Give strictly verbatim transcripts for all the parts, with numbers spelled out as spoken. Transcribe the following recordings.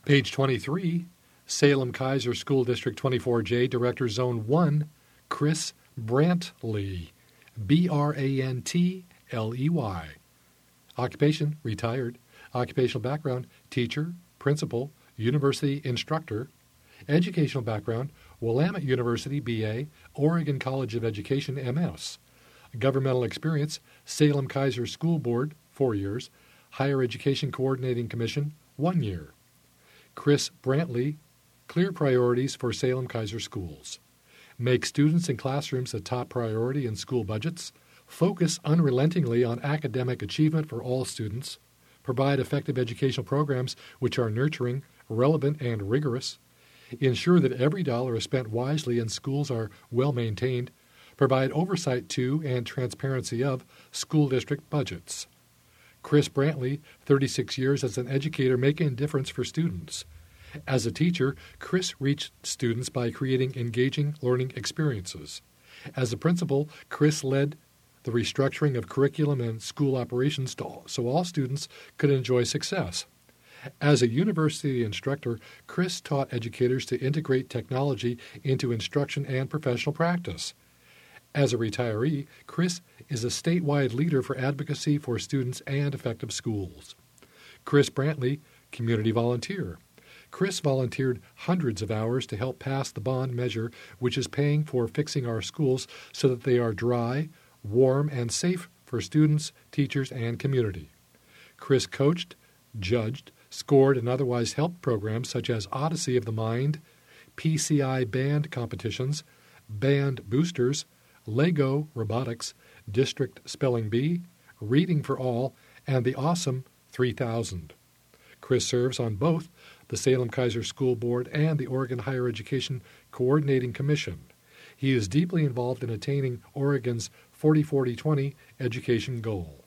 Page twenty-three, Salem Keizer School District twenty-four J, Director Zone one, Chris Brantley, B R A N T L E Y. Occupation, retired. Occupational background, teacher, principal, university instructor. Educational background, Willamette University, B A, Oregon College of Education, M S. Governmental experience, Salem Keizer School Board, four years. Higher Education Coordinating Commission, one year. Chris Brantley, clear priorities for Salem Keizer schools. Make students and classrooms a top priority in school budgets. Focus unrelentingly on academic achievement for all students. Provide effective educational programs which are nurturing, relevant, and rigorous. Ensure that every dollar is spent wisely and schools are well maintained. Provide oversight to and transparency of school district budgets. Chris Brantley, thirty-six years as an educator, making a difference for students. As a teacher, Chris reached students by creating engaging learning experiences. As a principal, Chris led the restructuring of curriculum and school operations to all, so all students could enjoy success. As a university instructor, Chris taught educators to integrate technology into instruction and professional practice. As a retiree, Chris is a statewide leader for advocacy for students and effective schools. Chris Brantley, community volunteer. Chris volunteered hundreds of hours to help pass the bond measure, which is paying for fixing our schools so that they are dry, warm, and safe for students, teachers, and community. Chris coached, judged, scored, and otherwise helped programs such as Odyssey of the Mind, P C I band competitions, band boosters, Lego Robotics, District Spelling Bee, Reading for All, and the Awesome three thousand. Chris serves on both the Salem Keizer School Board and the Oregon Higher Education Coordinating Commission. He is deeply involved in attaining Oregon's forty forty twenty education goal.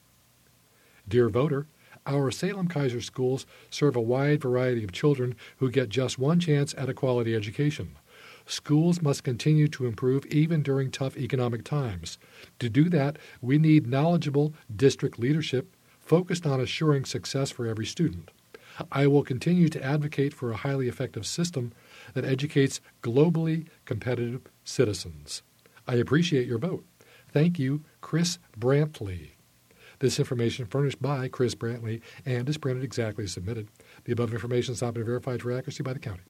Dear voter, our Salem Keizer schools serve a wide variety of children who get just one chance at a quality education. Schools must continue to improve even during tough economic times. To do that, we need knowledgeable district leadership focused on assuring success for every student. I will continue to advocate for a highly effective system that educates globally competitive citizens. I appreciate your vote. Thank you, Chris Brantley. This information furnished by Chris Brantley and is printed exactly as submitted. The above information has not been verified for accuracy by the county.